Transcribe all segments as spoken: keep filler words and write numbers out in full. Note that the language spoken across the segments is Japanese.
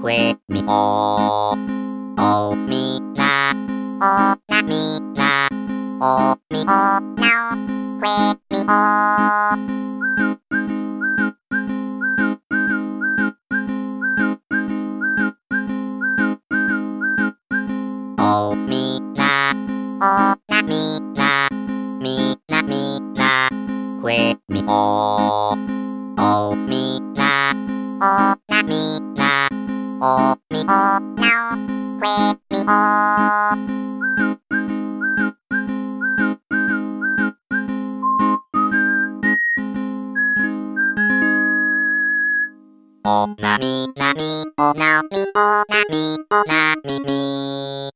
que mi o o mi na o na mi na o mi o na que mi o o mi na o na mi na mi na mi na que mi o o mi na o na mi na o mi o na que mi oおなみなみおなみおなみおなみみ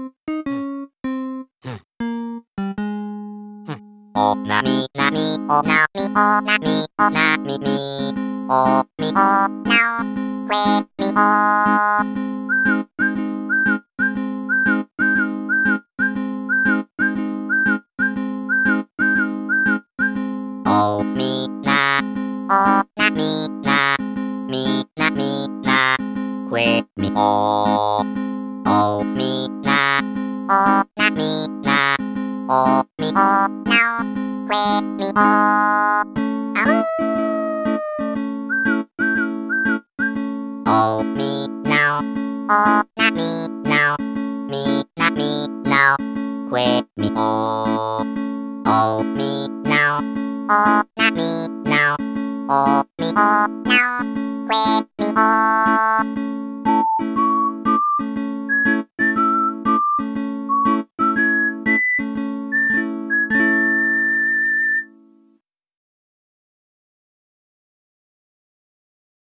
おなみなみおなみおなみおなみみおみおなけみおおみなおなみなみなみなけみおおみなおなみなおみおなけみおおみなおなみなみなみなけみおおみなおなみなおみおなけみお